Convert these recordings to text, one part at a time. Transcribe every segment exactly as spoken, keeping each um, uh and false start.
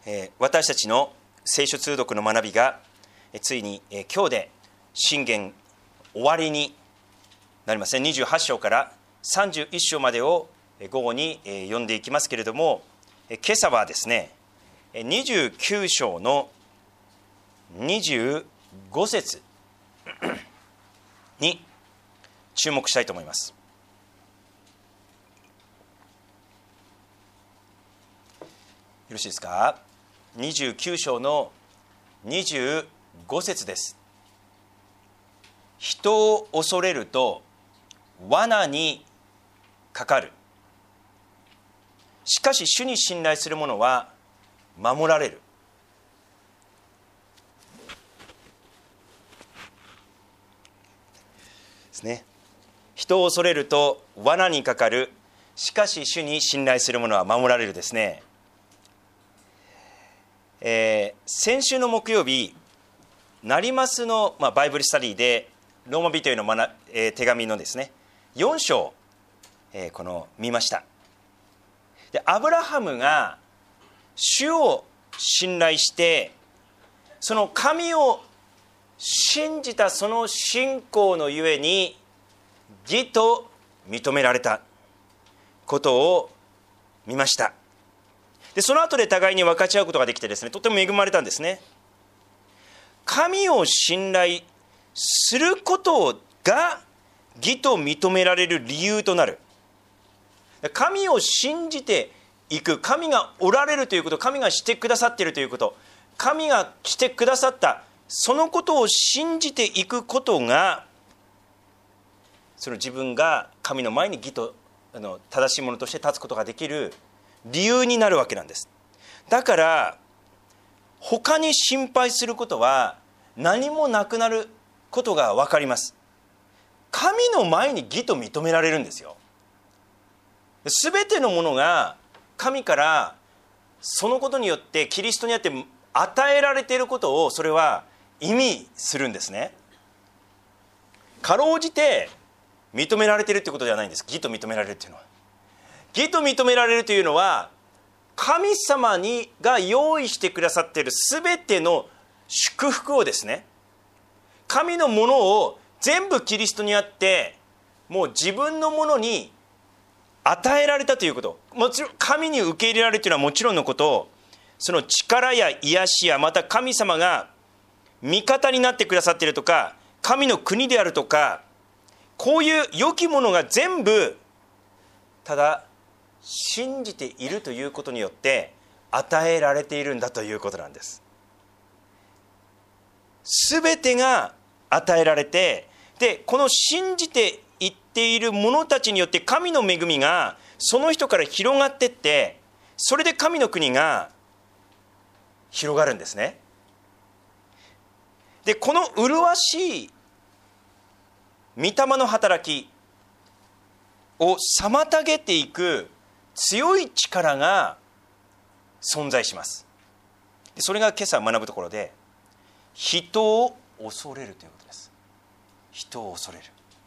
えー、私たちの聖書通読の学びが、えー、ついに、えー、今日で箴言終わりになりますね。にじゅうはち章からさんじゅういち章までを午後に、えー、読んでいきますけれども、えー、今朝はですねにじゅうきゅう章のにじゅうご節に注目したいと思います。よろしいですか。にじゅうきゅう章のにじゅうご節です。人を恐れると罠にかかる。しかし主に信頼する者は守られる。ですね。人を恐れると罠にかかる。しかし主に信頼する者は守られるですね。えー、先週の木曜日、成増の、まあ、バイブルスタディでローマ人への、まなえー、手紙のですねよん章、えー、この見ました。でアブラハムが主を信頼してその神を信じたその信仰のゆえに義と認められたことを見ました。でその後で互いに分かち合うことができてですね、とても恵まれたんですね。神を信頼することが義と認められる理由となる。神を信じていく、神がおられるということ、神がしてくださっているということ、神がしてくださったそのことを信じていくことが、その自分が神の前に義とあの正しいものとして立つことができる理由になるわけなんです。だから他に心配することは何もなくなることが分かります。神の前に義と認められるんですよ。すべてのものが神からそのことによってキリストにあって与えられていることを、それは意味するんですね。かろうじて認められているということではないんです。義と認められるというのは、義と認められるというのは神様にが用意してくださっているすべての祝福をですね、神のものを全部キリストにあってもう自分のものに与えられたということ、もちろん神に受け入れられるというのはもちろんのこと、その力や癒しやまた神様が味方になってくださっているとか、神の国であるとか、こういう良きものが全部ただ信じているということによって与えられているんだということなんです。すべてが与えられて、でこの信じていっている者たちによって神の恵みがその人から広がっていって、それで神の国が広がるんですね。でこの麗しい御霊の働きを妨げていく強い力が存在します。でそれが今朝学ぶところで、人を恐れるということです。人を恐れる。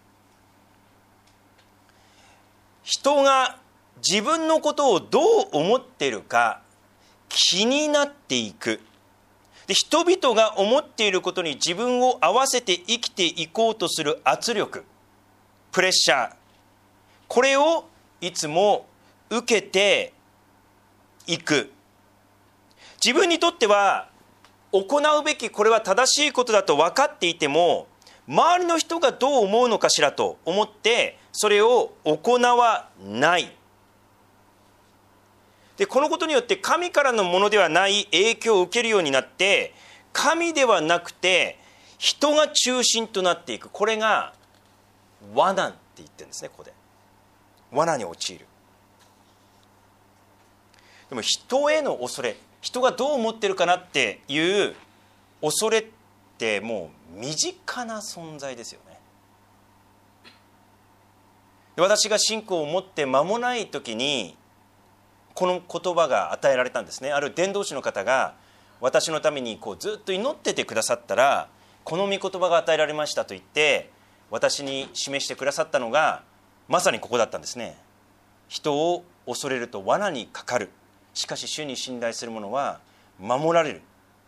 人が自分のことをどう思っているか気になっていく。で人々が思っていることに自分を合わせて生きていこうとする圧力、プレッシャー、これをいつも受けていく。自分にとっては行うべきこれは正しいことだと分かっていても、周りの人がどう思うのかしらと思ってそれを行わない。でこのことによって神からのものではない影響を受けるようになって、神ではなくて人が中心となっていく。これが罠って言ってるんですね。ここで罠に陥る。でも人への恐れ、人がどう思ってるかなっていう恐れってもう身近な存在ですよね。で私が信仰を持って間もない時にこの言葉が与えられたんですね。ある伝道師の方が私のためにこうずっと祈っててくださったら、この御言葉が与えられましたと言って私に示してくださったのがまさにここだったんですね。人を恐れると罠にかかる。しかし主に信頼する者は守られる。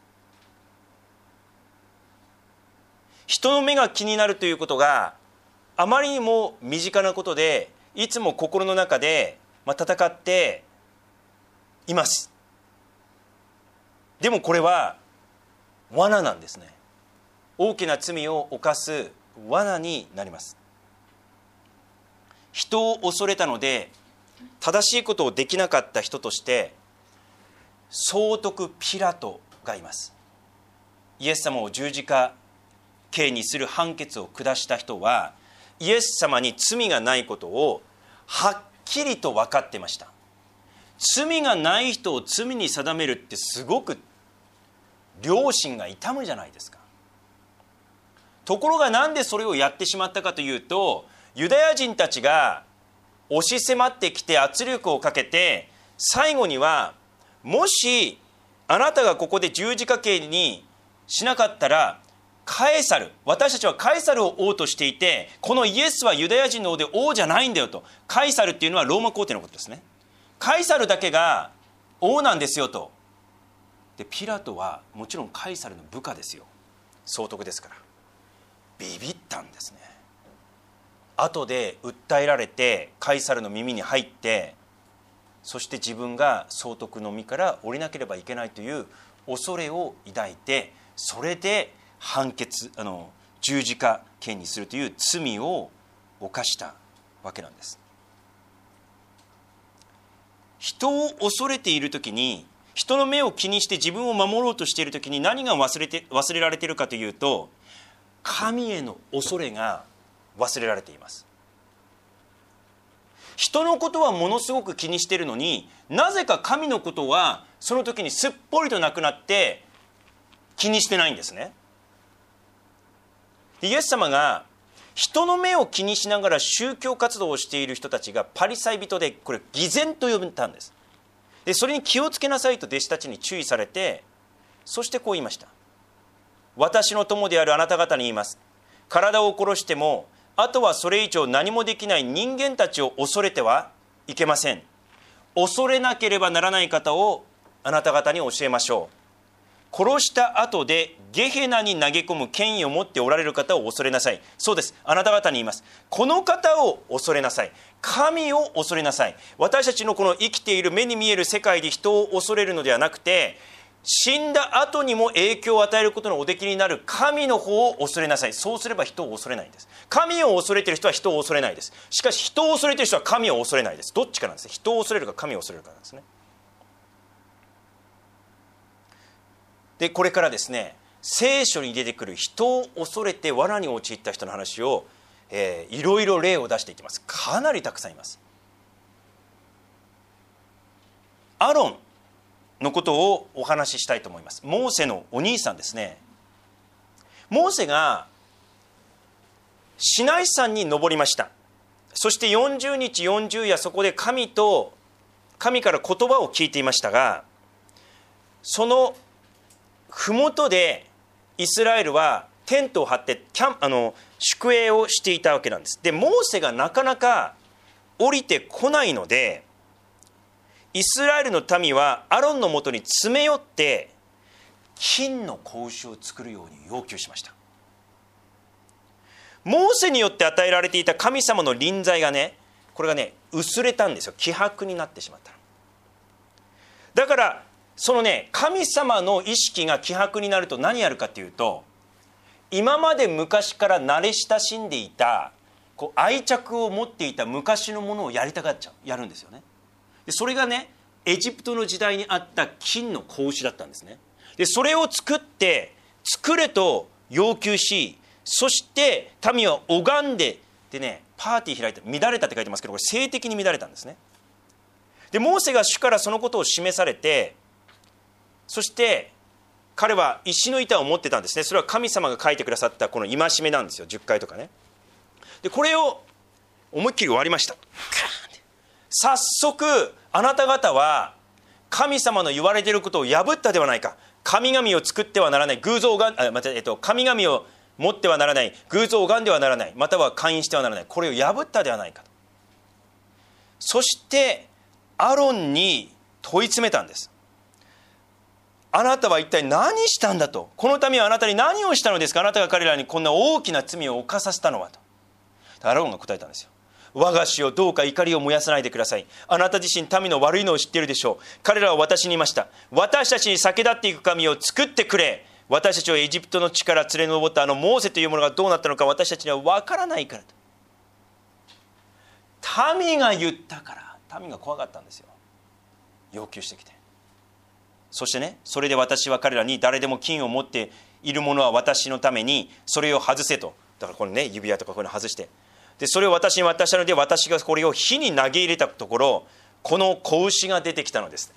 人の目が気になるということがあまりにも身近なことで、いつも心の中で戦っています。でもこれは罠なんですね。大きな罪を犯す罠になります。人を恐れたので正しいことをできなかった人として総督ピラトがいます。イエス様を十字架刑にする判決を下した人は、イエス様に罪がないことをはっきりと分かってました。罪がない人を罪に定めるってすごく良心が痛むじゃないですか。ところがなんでそれをやってしまったかというと、ユダヤ人たちが押し迫ってきて圧力をかけて、最後にはもしあなたがここで十字架刑にしなかったらカエサル、私たちはカエサルを王としていて、このイエスはユダヤ人の王で王じゃないんだよと。カエサルっていうのはローマ皇帝のことですね。カエサルだけが王なんですよと。でピラトはもちろんカエサルの部下ですよ。総督ですから。ビビったんですね。後で訴えられてカエサルの耳に入って、そして自分が総督の身から降りなければいけないという恐れを抱いて、それで判決あの十字架刑にするという罪を犯したわけなんです。人を恐れているときに、人の目を気にして自分を守ろうとしているときに何が忘れて忘れられているかというと、神への恐れが忘れられています。人のことはものすごく気にしているのに、なぜか神のことはその時にすっぽりとなくなって気にしてないんですね。イエス様が人の目を気にしながら宗教活動をしている人たちがパリサイ人で、これ偽善と呼んだんです。でそれに気をつけなさいと弟子たちに注意されて、そしてこう言いました。私の友であるあなた方に言います。体を殺してもあとはそれ以上何もできない人間たちを恐れてはいけません。恐れなければならない方をあなた方に教えましょう。殺した後でゲヘナに投げ込む権威を持っておられる方を恐れなさい。そうです、あなた方に言います。この方を恐れなさい。神を恐れなさい。私たちのこの生きている目に見える世界で人を恐れるのではなくて、死んだ後にも影響を与えることのおできになる神の方を恐れなさい。そうすれば人を恐れないんです。神を恐れている人は人を恐れないです。しかし人を恐れている人は神を恐れないです。どっちかなんです。人を恐れるか神を恐れるかなんですね。でこれからですね、聖書に出てくる人を恐れて罠に陥った人の話を、えー、いろいろ例を出していきます。かなりたくさんいます。アロンのことをお話ししたいと思います。モーセのお兄さんですね。モーセがシナイ山に登りました。そしてよんじゅうにちよんじゅう夜そこで神と神から言葉を聞いていましたが、その麓でイスラエルはテントを張ってキャンあの宿営をしていたわけなんです。でモーセがなかなか降りてこないので、イスラエルの民はアロンのもとに詰め寄って金の子牛を作るように要求しました。モーセによって与えられていた神様の臨在がね、これがね薄れたんですよ。希薄になってしまった。だからそのね神様の意識が希薄になると何やるかというと、今まで昔から慣れ親しんでいたこう愛着を持っていた昔のものをやりたがっちゃうやるんですよね。でそれがねエジプトの時代にあった金の子牛だったんですね。でそれを作って作れと要求し、そして民は拝んででねパーティー開いて乱れたって書いてますけど、これ性的に乱れたんですね。でモーセが主からそのことを示されて、そして彼は石の板を持ってたんですね。それは神様が書いてくださったこの戒めなんですよ。じゅっかいとかね。でこれを思いっきり割りました。早速あなた方は神様の言われていることを破ったではないか。神々を作ってはならない、偶像をがあ、また、えっと、神々を持ってはならない、偶像を拝んではならない、または勧誘してはならない、これを破ったではないかと。そしてアロンに問い詰めたんです。 あなたは一体何したんだと。この民はあなたに何をしたのですか。あなたが彼らにこんな大きな罪を犯させたのはと。アロンが答えたんですよ。我が主よ、どうか怒りを燃やさないでください。あなた自身民の悪いのを知っているでしょう。彼らは私に言いました。私たちに先立っていく神を作ってくれ。私たちをエジプトの地から連れ上ったあのモーセというものがどうなったのか私たちには分からないからと。民が言ったから。民が怖かったんですよ。要求してきて。そしてね、それで私は彼らに、誰でも金を持っている者は私のためにそれを外せと。だからこのね、指輪とかこういうの外して、でそれを私に渡したので、私がこれを火に投げ入れたところ、この子牛が出てきたのです。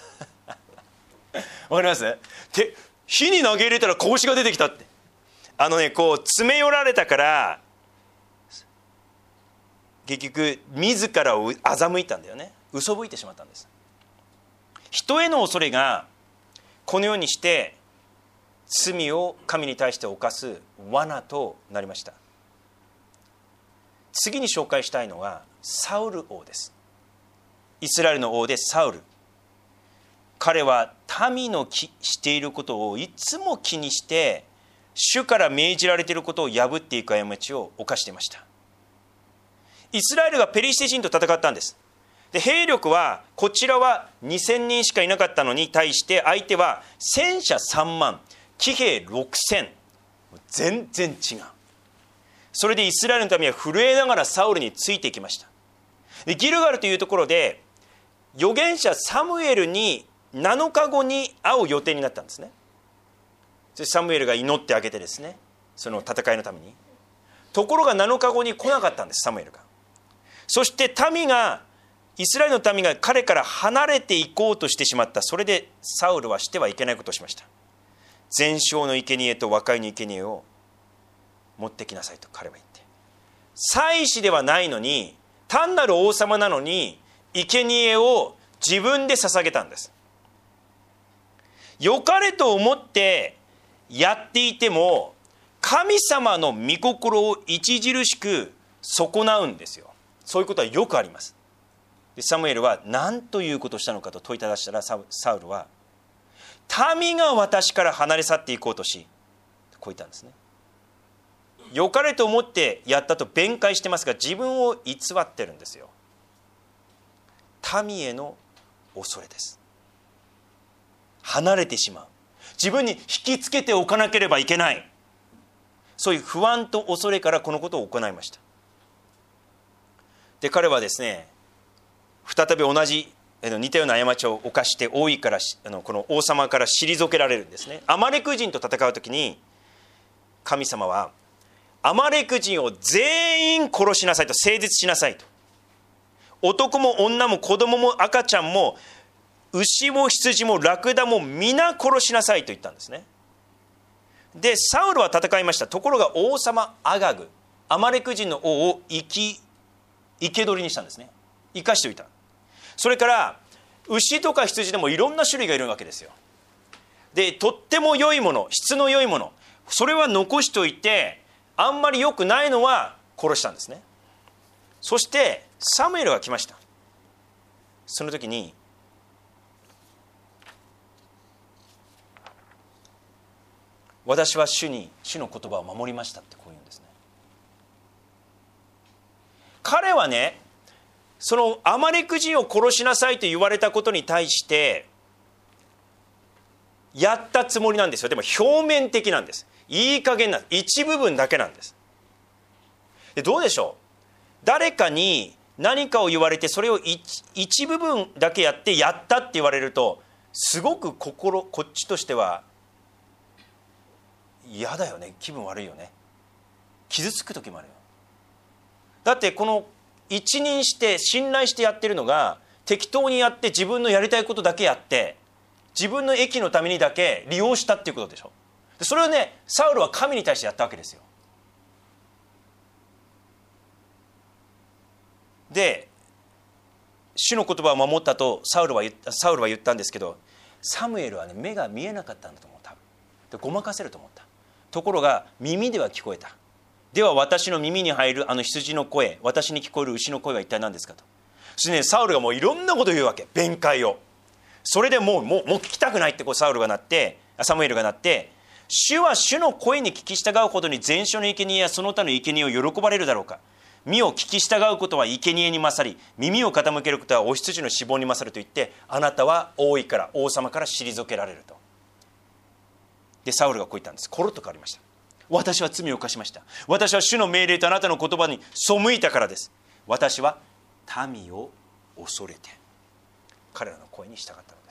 わかります？で火に投げ入れたら子牛が出てきたって。あのね、こう詰め寄られたから結局自らを欺いたんだよね。嘘吹いてしまったんです。人への恐れがこのようにして罪を神に対して犯す罠となりました。次に紹介したいのはサウル王です。イスラエルの王でサウル。彼は民のしていることをいつも気にして、主から命じられていることを破っていく過ちを犯していました。イスラエルがペリシテ人と戦ったんです。で兵力はこちらはにせんにんしかいなかったのに対して、相手は戦車さんまん、騎兵ろくせん、全然違う。それでイスラエルの民は震えながらサウルについていきました。でギルガルというところで預言者サムエルになのかごに会う予定になったんですね。でサムエルが祈ってあげてですね、その戦いのために。ところがなのかごに来なかったんです、サムエルが。そして民がイスラエルの民が彼から離れていこうとしてしまった。それでサウルはしてはいけないことをしました。全焼の生贄と和解の生贄を持ってきなさいと彼は言って、祭司ではないのに、単なる王様なのに生贄を自分で捧げたんです。良かれと思ってやっていても神様の御心を著しく損なうんですよ。そういうことはよくあります。でサムエルは何ということをしたのかと問いただしたら、サウルは民が私から離れ去っていこうとし、こう言ったんですね。良かれと思ってやったと弁解してますが、自分を偽ってるんですよ。民への恐れです。離れてしまう、自分に引きつけておかなければいけない、そういう不安と恐れからこのことを行いました。で彼はですね、再び同じ似たような過ちを犯して王位からあのこの王様から退けられるんですね。アマレク人と戦うときに神様はアマレク人を全員殺しなさいと、整絶しなさいと。男も女も子供も赤ちゃんも牛も羊もラクダも皆殺しなさいと言ったんですね。でサウルは戦いました。ところが王様アガグ、アマレク人の王を生き生け捕りにしたんですね。生かしておいた。それから牛とか羊でもいろんな種類がいるわけですよ。でとっても良いもの、質の良いもの、それは残しておいて、あんまり良くないのは殺したんですね。そしてサムエルが来ました。その時に私は主に主の言葉を守りましたってこう言うんですね。彼はね、そのアマレク人を殺しなさいと言われたことに対してやったつもりなんですよ。でも表面的なんです。いい加減な一部分だけなんです。でどうでしょう、誰かに何かを言われてそれを 一, 一部分だけやってやったって言われると、すごく心こっちとしては嫌だよね、気分悪いよね、傷つく時もあるよ。だってこの一任して信頼してやってるのが適当にやって、自分のやりたいことだけやって自分の益のためにだけ利用したっていうことでしょ。でそれをね、サウルは神に対してやったわけですよ。で主の言葉を守ったとサウルは言った、サウルは言ったんですけど、サムエルはね、目が見えなかったんだと思う。多分でごまかせると思った。ところが耳では聞こえた。では私の耳に入るあの羊の声、私に聞こえる牛の声は一体何ですかと。そしてね、サウルがもういろんなことを言うわけ、弁解を。 それでもうもうもう聞きたくないってこうサウルがなってサムエルがなって、主は主の声に聞き従うほどに全焼の生贄やその他の生贄を喜ばれるだろうか。身を聞き従うことは生贄に勝り、耳を傾けることはお羊の脂肪に勝ると言って、あなたは王位から王様から退けられると。でサウルがこう言ったんです。コロッと変わりました。私は罪を犯しました。私は主の命令とあなたの言葉に背いたからです。私は民を恐れて彼らの声に従ったのです。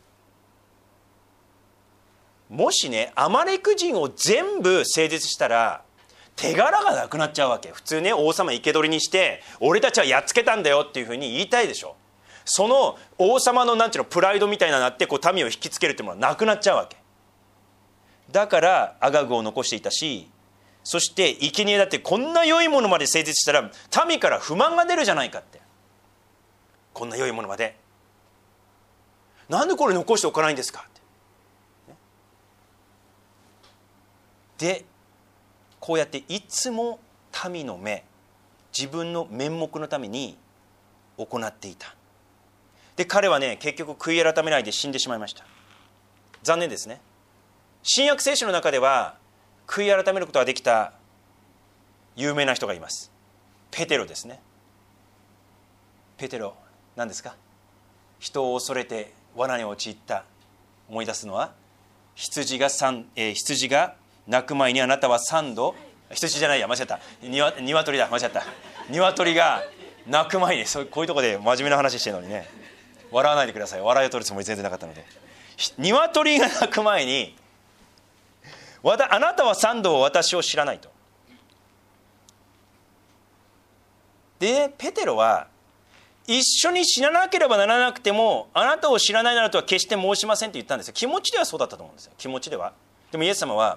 もしね、アマレク人を全部整絶したら手柄がなくなっちゃうわけ。普通ね、王様生け捕りにして俺たちはやっつけたんだよっていうふうに言いたいでしょ。その王様のなんていうのプライドみたいなのがあって、こう民を引きつけるっていうものはなくなっちゃうわけだから、アガグを残していたし、そして生贄だってこんな良いものまで整絶したら民から不満が出るじゃないかって。こんな良いものまでなんでこれ残しておかないんですかって、ね、でこうやっていつも民の目、自分の面目のために行っていた。で彼はね、結局悔い改めないで死んでしまいました。残念ですね。新約聖書の中では悔い改めることができた有名な人がいます。ペテロですね。ペテロ何ですか。人を恐れて罠に陥った。思い出すのは羊が三、えー、羊が鳴く前にあなたは三度、羊じゃないや間違ったにわ鶏だ間違った鶏が鳴く前に、そうこういうところで真面目な話してるのにね、笑わないでください。笑いを取るつもり全然なかったので、鶏が鳴く前にあなたは三度私を知らないと。でペテロは一緒に死ななければならなくてもあなたを知らないならとは決して申しませんと言ったんですよ。気持ちではそうだったと思うんですよ。気持ちでは。でもイエス様は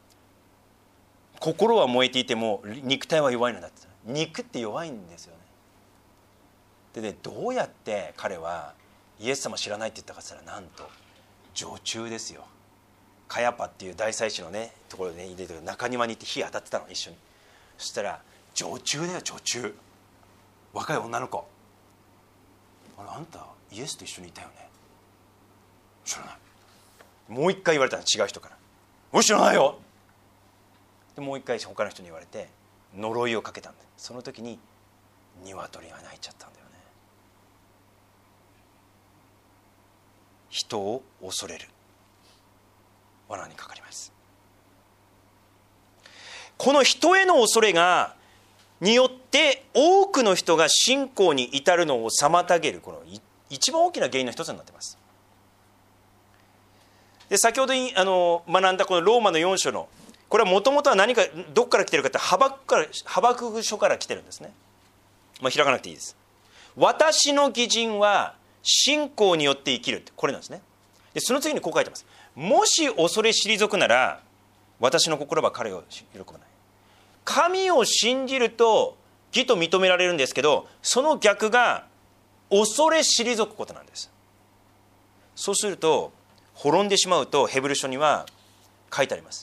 心は燃えていても肉体は弱いのだって。肉って弱いんですよね。でね、どうやって彼はイエス様知らないって言ったかって言ったら、なんと常駐ですよ。カヤパっていう大祭司のねところでね入れて中庭に行って火当たってたの一緒に。そしたら常駐だよ、常駐。若い女の子、あれあんたイエスと一緒にいたよね。知らない。もう一回言われたの、違う人から。お知らないよ。でもう一回他の人に言われて呪いをかけたんだ。その時に鶏が鳴いちゃったんだよね。人を恐れる罠にかかります。この人への恐れがによって多くの人が信仰に至るのを妨げる、この一番大きな原因の一つになっています。で先ほどあの学んだこのローマのよん章の、これはもともとは何かどこから来てるかってハバクからハバクク書から来てるんですね。まあ、開かなくていいです。私の義人は信仰によって生きるって、これなんですね。でその次にこう書いてます。もし恐れ退くなら私の心は彼を喜ばない。神を信じると義と認められるんですけど、その逆が恐れ退くことなんです。そうすると滅んでしまうとヘブル書には書いてあります。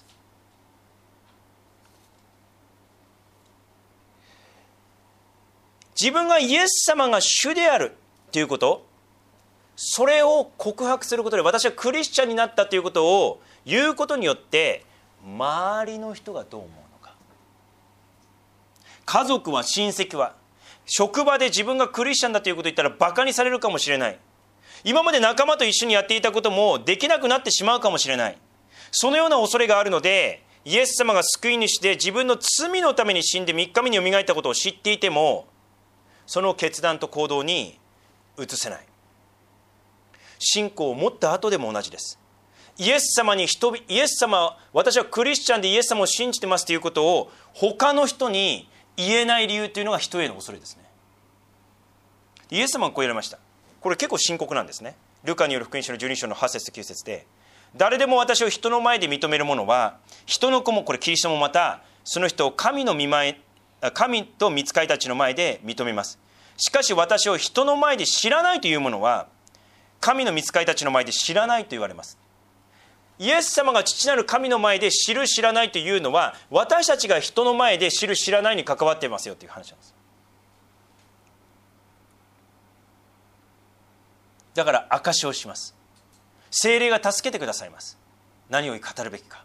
自分がイエス様が主であるということ、それを告白することで、私はクリスチャンになったということを言うことによって周りの人がどう思うのか。家族は、親戚は、職場で自分がクリスチャンだということを言ったらバカにされるかもしれない。今まで仲間と一緒にやっていたこともできなくなってしまうかもしれない。そのような恐れがあるので、イエス様が救い主で自分の罪のために死んでみっかめによみがえったことを知っていても、その決断と行動に移せない。信仰を持った後でも同じです。イエス様に人イエス様私はクリスチャンでイエス様を信じてますということを他の人に言えない理由というのが人への恐れですね。イエス様がこう言われました。これ結構深刻なんですね。ルカによる福音書のじゅうに章のはち節ときゅう節で、誰でも私を人の前で認める者は人の子も、これキリストもまたその人を神の御前神と御使いたちの前で認めます。しかし私を人の前で知らないという者は神の御使いたちの前で知らないと言われます。イエス様が父なる神の前で知る知らないというのは、私たちが人の前で知る知らないに関わっていますよという話なんです。 だから証しをします。聖霊が助けてくださいます。何を語るべきか。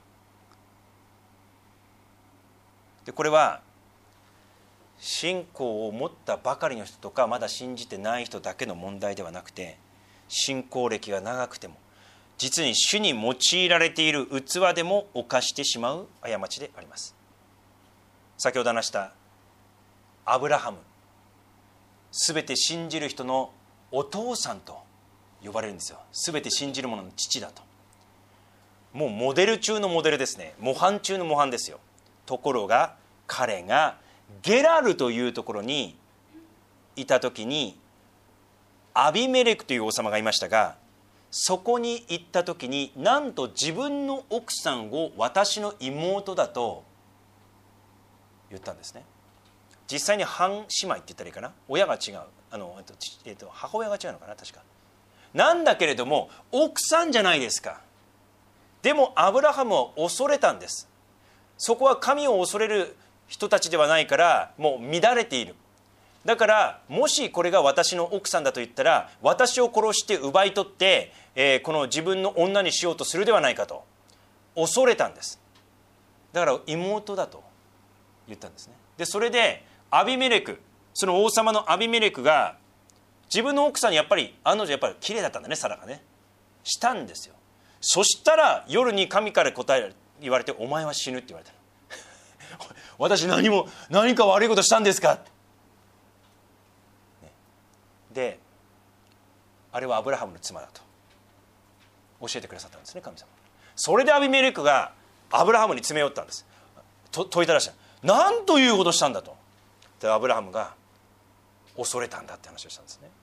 でこれは信仰を持ったばかりの人とかまだ信じてない人だけの問題ではなくて、信仰歴が長くても実に主に用いられている器でも犯してしまう過ちであります。先ほど話したアブラハム、すべて信じる人のお父さんと呼ばれるんですよ。すべて信じる者の父だと。もうモデル中のモデルですね。模範中の模範ですよ。ところが彼がゲラルというところにいた時に、アビメレクという王様がいましたが、そこに行った時になんと自分の奥さんを私の妹だと言ったんですね。実際に半姉妹って言ったらいいかな、親が違う、あの、えっとえっと、母親が違うのかな、確かなんだけれども奥さんじゃないですか。でもアブラハムは恐れたんです。そこは神を恐れる人たちではないから、もう乱れている。だからもしこれが私の奥さんだと言ったら、私を殺して奪い取って、えー、この自分の女にしようとするではないかと恐れたんです。だから妹だと言ったんですね。でそれでアビメレク、その王様のアビメレクが自分の奥さんにやっぱり案の定やっぱり綺麗だったんだね、サラがね、したんですよ。そしたら夜に神から答え言われて、お前は死ぬって言われたの私何も何か悪いことしたんですかって、ね、であれはアブラハムの妻だと教えてくださったんですね、神様。それでアビメレクがアブラハムに詰め寄ったんです。と問いただした。何ということしたんだと。でアブラハムが恐れたんだって話をしたんですね。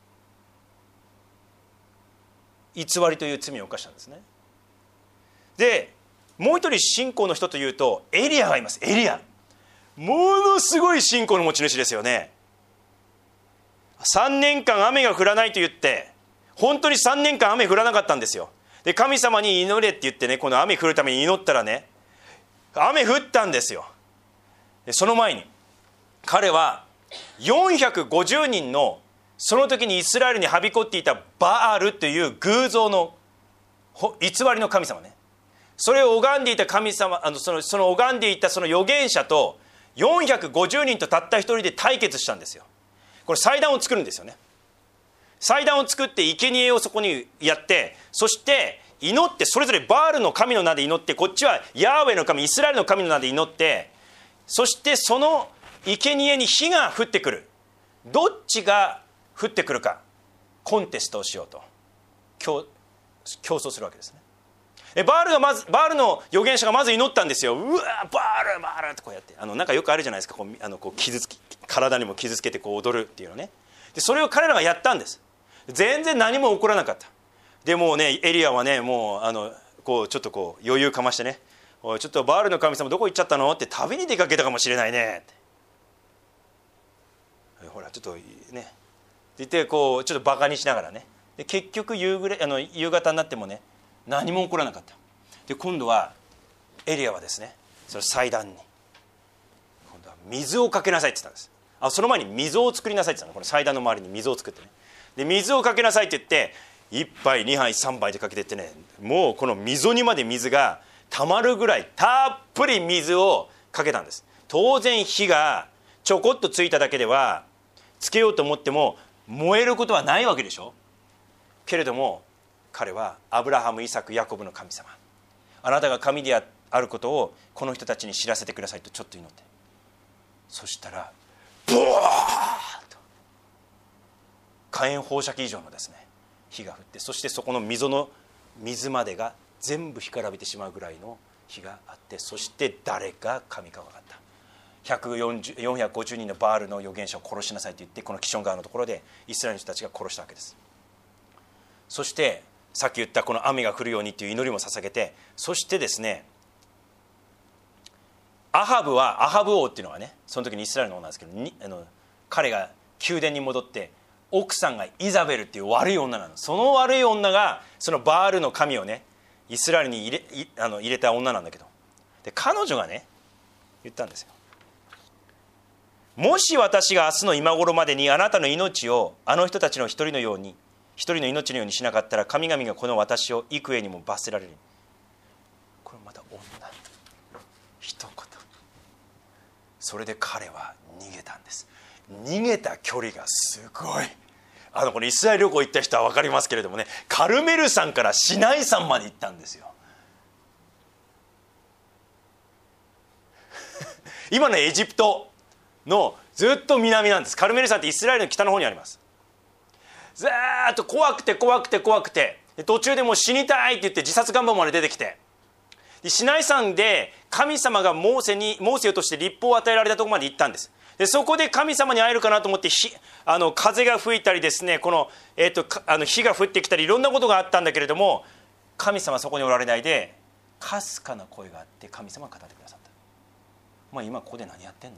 偽りという罪を犯したんですね。でもう一人信仰の人というとエリアがいます。エリア、ものすごい信仰の持ち主ですよね。さんねんかん雨が降らないと言って、本当にさんねんかん雨降らなかったんですよ。で神様に祈れって言ってね、この雨降るために祈ったらね、雨降ったんですよ。でその前に彼はよんひゃくごじゅうにんのその時にイスラエルにはびこっていたバールという偶像の偽りの神様ね、それを拝んでいた神様、あのそのその拝んでいたその預言者とよんひゃくごじゅうにんとたった一人で対決したんですよ。これ祭壇を作るんですよね。祭壇を作って生贄をそこにやって、そして祈って、それぞれバールの神の名で祈って、こっちはヤーウェの神、イスラエルの神の名で祈って、そしてその生贄に火が降ってくる、どっちが降ってくるかコンテストをしようと 競, 競争するわけですね。えバールがまずバールの預言者がまず祈ったんですよ。うわバールバールってこうやって、あのなんかよくあるじゃないですか、こうあのこう傷つき体にも傷つけてこう踊るっていうのね。でそれを彼らがやったんです。全然何も起こらなかった。でもうねエリアはね、もうあのこうちょっとこう余裕かましてね、おいちょっとバールの神様どこ行っちゃったのって、旅に出かけたかもしれないねって、ほらちょっとねって言ってこうちょっとバカにしながらね、で結局夕暮れあの夕方になってもね何も起こらなかった。で今度はエリアはですね、その祭壇に今度は水をかけなさいって言ったんです。あその前に溝を作りなさいって言ったの。この祭壇の周りに溝を作ってね、で水をかけなさいって言っていっぱいにはいさんばいでかけてってね、もうこの溝にまで水がたまるぐらいたっぷり水をかけたんです。当然火がちょこっとついただけではつけようと思っても燃えることはないわけでしょ。けれども彼はアブラハム、イサク、ヤコブの神様、あなたが神であることをこの人たちに知らせてくださいとちょっと祈って、そしたらブワーッと火炎放射器以上のですね火が降って、そしてそこの溝の水までが全部干からびてしまうぐらいの火があって、そして誰が神か分かった。ひゃくよんじゅう、よんひゃくごじゅうにんのバールの預言者を殺しなさいと言って、このキション川のところでイスラエルの人たちが殺したわけです。そしてさっき言ったこの雨が降るようにという祈りも捧げて、そしてですねアハブはアハブ王っていうのはね、その時にイスラエルの王なんですけどに、あの彼が宮殿に戻って奥さんがイザベルっていう悪い女なの。その悪い女がそのバールの神をねイスラエルに入れ、いあの入れた女なんだけど、で彼女がね言ったんですよ。もし私が明日の今頃までにあなたの命をあの人たちの一人のように一人の命のようにしなかったら神々がこの私を幾重にも罰せられる。これまた女一言。それで彼は逃げたんです。逃げた距離がすごい。あのこのイスラエル旅行行った人は分かりますけれどもね、カルメル山からシナイ山まで行ったんですよ。今のエジプトのずっと南なんです。カルメル山ってイスラエルの北の方にあります。ずーっと怖くて怖くて怖くて、途中でもう死にたいって言って自殺願望まで出てきて、シナイ山で神様がモーセにモーセをとして律法を与えられたところまで行ったんです。でそこで神様に会えるかなと思ってひあの風が吹いたりですね、この、えー、とあの火が降ってきたりいろんなことがあったんだけれども、神様はそこにおられないで、かすかな声があって神様が語ってくださった。お前今ここで何やってんの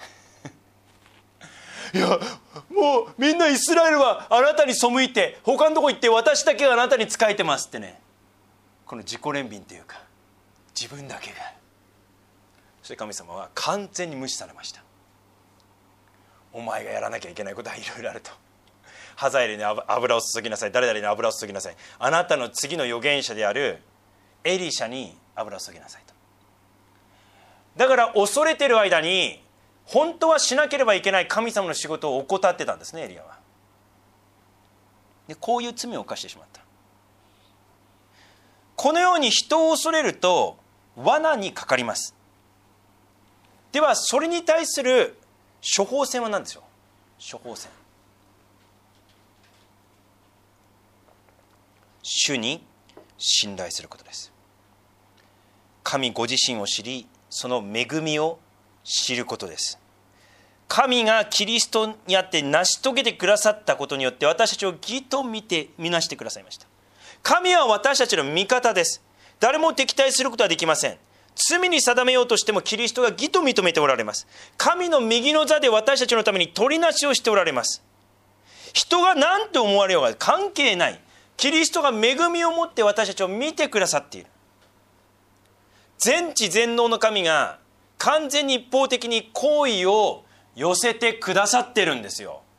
っていやもうみんなイスラエルはあなたに背いて他のとこ行って、私だけがあなたに仕えてますってね、この自己憐憫というか自分だけが。そして神様は完全に無視されました。お前がやらなきゃいけないことはいろいろあると。ハザエルに油を注ぎなさい、誰々に油を注ぎなさい、あなたの次の預言者であるエリシャに油を注ぎなさいと。だから恐れてる間に本当はしなければいけない神様の仕事を怠ってたんですね、エリアは。でこういう罪を犯してしまった。このように人を恐れると罠にかかります。ではそれに対する処方箋は何でしょう。処方箋、主に信頼することです。神ご自身を知り、その恵みを知ることです。神がキリストにあって成し遂げてくださったことによって私たちを義と見て見なしてくださいました。神は私たちの味方です。誰も敵対することはできません。罪に定めようとしてもキリストが義と認めておられます。神の右の座で私たちのために取りなしをしておられます。人が何と思われようが関係ない。キリストが恵みを持って私たちを見てくださっている。全知全能の神が完全に一方的に好意を寄せてくださってるんですよ。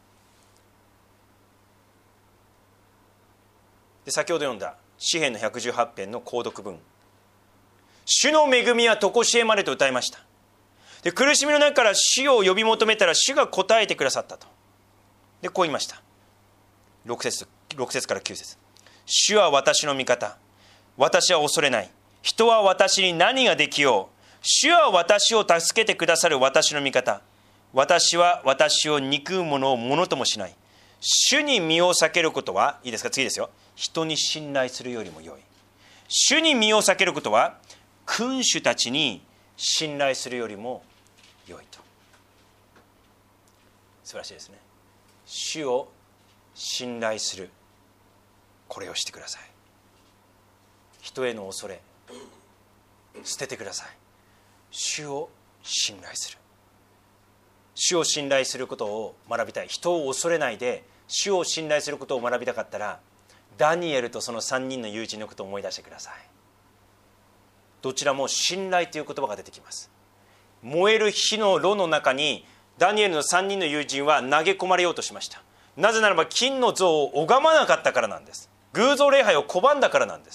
で先ほど読んだ詩編のひゃくじゅうはち編の購読文、主の恵みは常しえまでと歌いました。で苦しみの中から主を呼び求めたら主が答えてくださったと。でこう言いました。ろく節、ろく節からきゅう節、主は私の味方、私は恐れない。人は私に何ができよう。主は私を助けてくださる私の味方。私は私を憎む者をものともしない。主に身を避けることは、いいですか、次ですよ。人に信頼するよりも良い。主に身を避けることは君主たちに信頼するよりも良いと。素晴らしいですね。主を信頼する、これをしてください。人への恐れ捨ててください。主を信頼する。主を信頼することを学びたい。人を恐れないで主を信頼することを学びたかったら、ダニエルとそのさんにんの友人のことを思い出してください。どちらも信頼という言葉が出てきます。燃える火の炉の中にダニエルのさんにんの友人は投げ込まれようとしました。なぜならば金の像を拝まなかったからなんです。偶像礼拝を拒んだからなんです。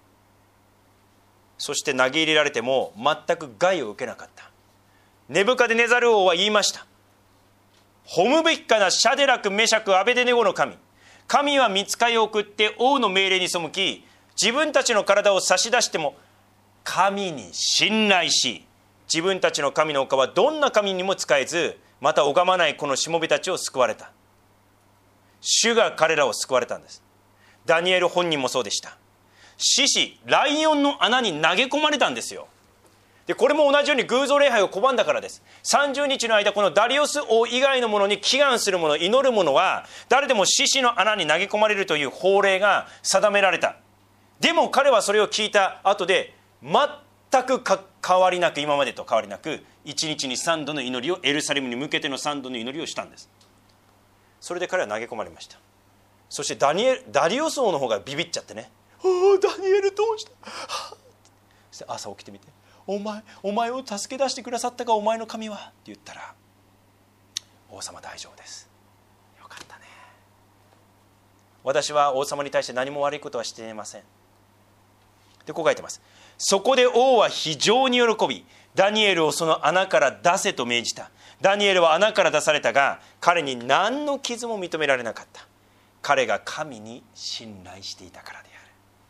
そして投げ入れられても全く害を受けなかった。ネブカデネザル王は言いました。褒むべきかなシャデラクメシャクアベデネゴの神。神は御使いを送って王の命令に背き、自分たちの体を差し出しても神に信頼し、自分たちの神の他はどんな神にも仕えず、また拝まないこのしもべたちを救われた。主が彼らを救われたんです。ダニエル本人もそうでした。獅子、ライオンの穴に投げ込まれたんですよ。でこれも同じように偶像礼拝を拒んだからです。さんじゅうにちの間、このダリオス王以外のものに祈願する者、祈る者は誰でも獅子の穴に投げ込まれるという法令が定められた。でも彼はそれを聞いた後で全く変わりなく、今までと変わりなくいちにちにさんどの祈りを、エルサレムに向けてのさんどの祈りをしたんです。それで彼は投げ込まれました。そしてダニエルダリオス王の方がビビっちゃってね、ああダニエルどうした、はあ、朝起きてみて、お前お前を助け出してくださったかお前の神はって言ったら、王様大丈夫です、よかったね、 私は王様に対して何も悪いことはしていません。でこう書いてます。そこで王は非常に喜び、ダニエルをその穴から出せと命じた。ダニエルは穴から出されたが、彼に何の傷も認められなかった。彼が神に信頼していたからである。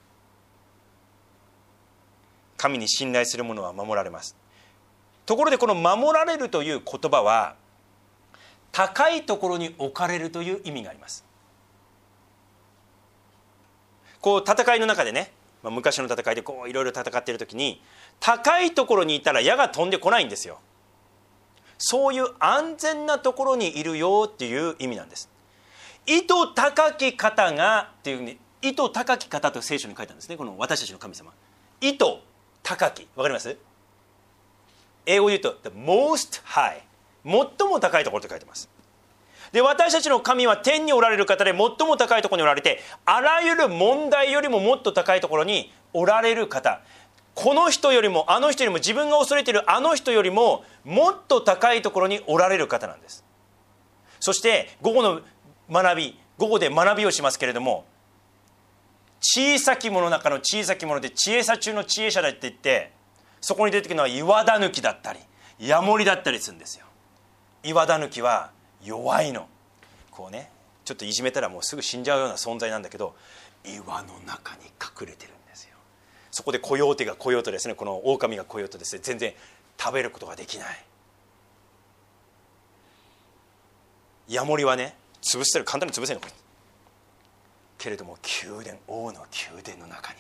神に信頼する者は守られます。ところでこの守られるという言葉は、高いところに置かれるという意味があります。こう戦いの中でね、まあ、昔の戦いでこういろいろ戦っている時に、高いところにいたら矢が飛んでこないんですよ。そういう安全なところにいるよっていう意味なんです。意図高き方がっていうね、意図高き方と聖書に書いたんですね。この私たちの神様、意図高き、わかります？英語で言うと the most high、 最も高いところと書いてます。で私たちの神は天におられる方で最も高いところにおられて、あらゆる問題よりももっと高いところにおられる方、この人よりもあの人よりも、自分が恐れているあの人よりももっと高いところにおられる方なんです。そして午後の学び、午後で学びをしますけれども、小さきもの中の小さきもので知恵者中の知恵者だって言って、そこに出てくるのは岩だぬきだったりヤモリだったりするんですよ。岩だぬきは弱いの、こうね、ちょっといじめたらもうすぐ死んじゃうような存在なんだけど、岩の中に隠れてるんですよ。そこでコヨーテが来ようとですね、この狼が来ようとですね、全然食べることができない。ヤモリはね、潰してる、簡単に潰せるのけれども、宮殿、王の宮殿の中に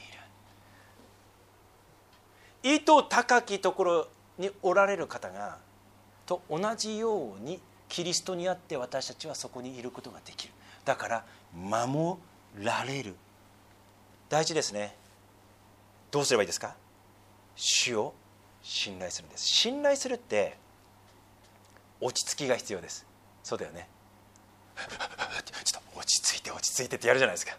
いる意図高きところにおられる方がと同じように、キリストにあって私たちはそこにいることができる。だから守られる、大事ですね。どうすればいいですか？主を信頼するんです。信頼するって落ち着きが必要です。そうだよねちょっと落ち着いて落ち着いてってやるじゃないですか。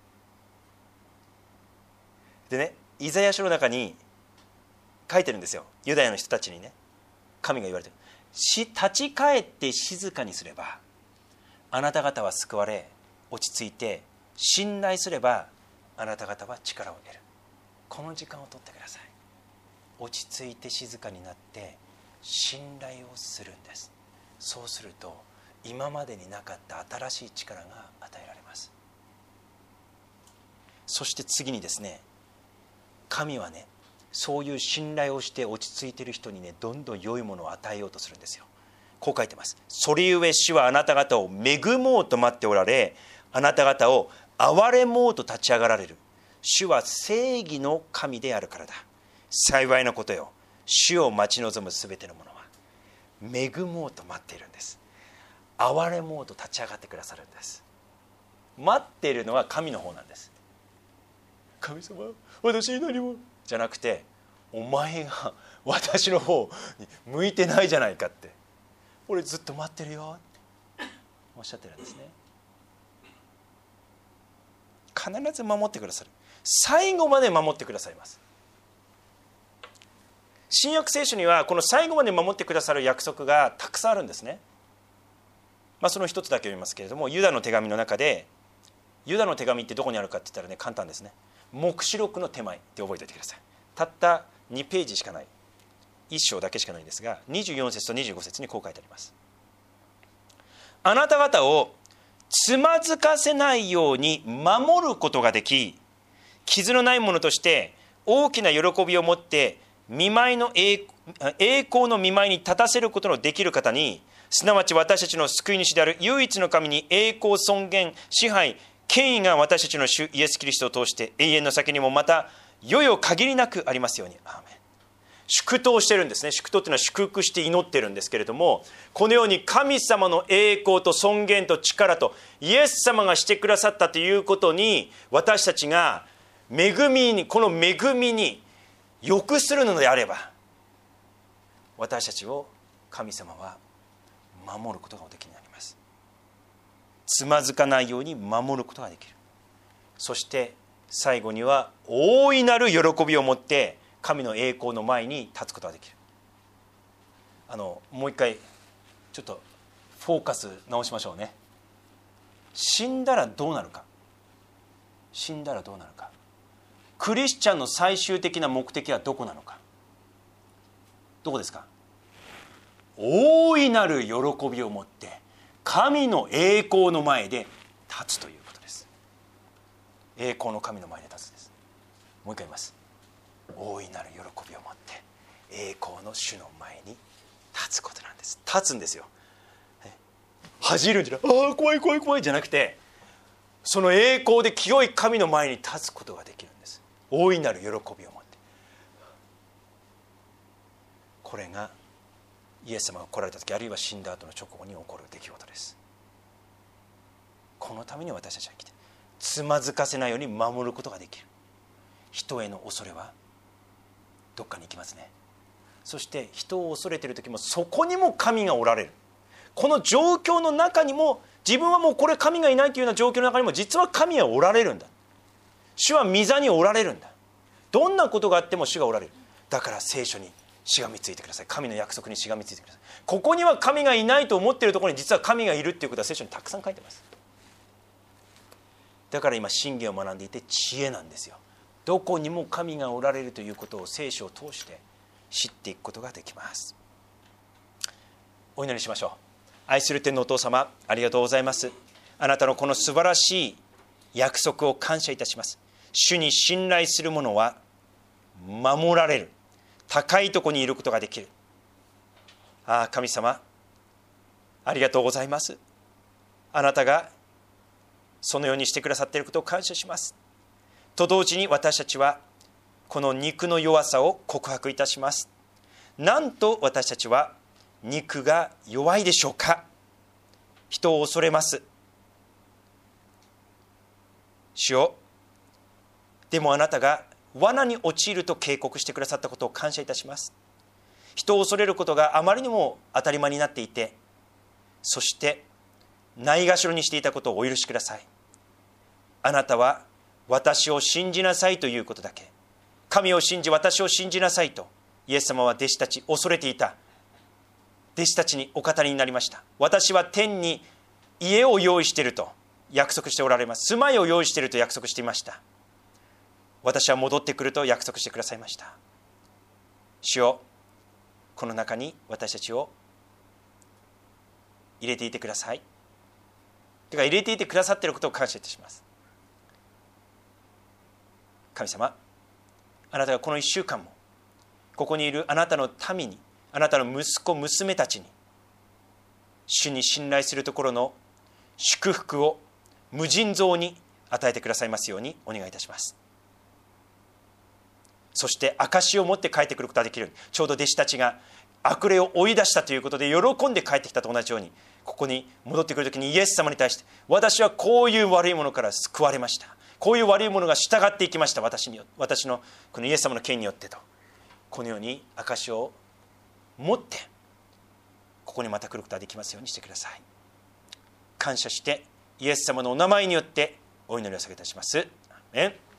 でね、イザヤ書の中に書いてるんですよ。ユダヤの人たちにね、神が言われてる。し立ち返って静かにすればあなた方は救われ、落ち着いて信頼すればあなた方は力を得る。この時間を取ってください。落ち着いて静かになって信頼をするんです。そうすると今までになかった新しい力が与えられます。そして次にですね、神はね、そういう信頼をして落ち着いている人にね、どんどん良いものを与えようとするんですよ。こう書いてます。それゆえ主はあなた方を恵もうと待っておられ、あなた方を憐れもうと立ち上がられる。主は正義の神であるからだ。幸いなことよ、主を待ち望むすべてのものは恵もうと待っているんです。憐れもうと立ち上がってくださるんです。待っているのは神の方なんです。神様、私に何もじゃなくて、お前が私の方に向いてないじゃないかって、俺ずっと待ってるよっておっしゃってるんですね。必ず守ってくださる。最後まで守ってくださいます。新約聖書にはこの最後まで守ってくださる約束がたくさんあるんですね。まあ、その一つだけ読みますけれども、ユダの手紙の中で、ユダの手紙ってどこにあるかって言ったらね、簡単ですね。黙示録の手前って覚えておいてください。たったにページしかない、いっ章だけしかないんですが、にじゅうよん節とにじゅうご節にこう書いてあります。あなた方をつまずかせないように守ることができ、傷のないものとして大きな喜びを持って見舞いの栄光の見舞いに立たせることのできる方に、すなわち私たちの救い主である唯一の神に栄光、尊厳、支配、権威が私たちの主イエス・キリストを通して永遠の先にもまた世々限りなくありますように。アーメン。祝祷してるんですね。祝祷というのは祝福して祈ってるんですけれども、このように神様の栄光と尊厳と力とイエス様がしてくださったということに、私たちが恵みに、この恵みに良するのであれば、私たちを神様は守ることがおできになります。つまずかないように守ることができる。そして最後には大いなる喜びを持って神の栄光の前に立つことができる。あのもう一回ちょっとフォーカス直しましょうね。死んだらどうなるか。 死んだらどうなるか。クリスチャンの最終的な目的はどこなのか。どこですか。大いなる喜びを持って神の栄光の前で立つということです。栄光の神の前で立つです。もう一回言います。大いなる喜びを持って栄光の主の前に立つことなんです。立つんですよ。恥じるんじゃない、ああ怖い怖い怖いじゃなくて、その栄光で清い神の前に立つことができるんです。大いなる喜びを持って。これがイエス様が来られた時、あるいは死んだ後の直後に起こる出来事です。このために私たちは生きて、つまずかせないように守ることができる。人への恐れはどっかに行きますね。そして人を恐れている時もそこにも神がおられる。この状況の中にも、自分はもうこれ神がいないというような状況の中にも実は神はおられるんだ。主は御座におられるんだ。どんなことがあっても主がおられる。だから聖書にしがみついてください。神の約束にしがみついてください。ここには神がいないと思っているところに実は神がいるっていうことは聖書にたくさん書いてます。だから今箴言を学んでいて知恵なんですよ。どこにも神がおられるということを聖書を通して知っていくことができます。お祈りしましょう。愛する天のお父様、ありがとうございます。あなたのこの素晴らしい約束を感謝いたします。主に信頼する者は守られる。高いところにいることができる。ああ、神様、ありがとうございます。あなたがそのようにしてくださっていることを感謝します。と同時に私たちはこの肉の弱さを告白いたします。なんと私たちは肉が弱いでしょうか。人を恐れます。主よ、でもあなたが罠に陥ると警告してくださったことを感謝いたします。人を恐れることがあまりにも当たり前になっていて、そしてないがしろにしていたことをお許しください。あなたは私を信じなさいということだけ、神を信じ私を信じなさいとイエス様は弟子たち、恐れていた弟子たちにお語りになりました。私は天に家を用意していると約束しておられます。住まいを用意していると約束していました。私は戻ってくると約束してくださいました。主よ、この中に私たちを入れていてください。というか入れていてくださっていることを感謝いたします。神様、あなたがこのいっしゅうかんもここにいるあなたの民に、あなたの息子娘たちに主に信頼するところの祝福を無尽蔵に与えてくださいますようにお願いいたします。そして証を持って帰ってくることができるように、ちょうど弟子たちが悪霊を追い出したということで喜んで帰ってきたと同じように、ここに戻ってくるときにイエス様に対して、私はこういう悪いものから救われました、こういう悪いものが従っていきました、私によ私のこのイエス様の権によってと、このように証を持ってここにまた来ることができますようにしてください。感謝してイエス様のお名前によってお祈りを下げいたします。アーメン。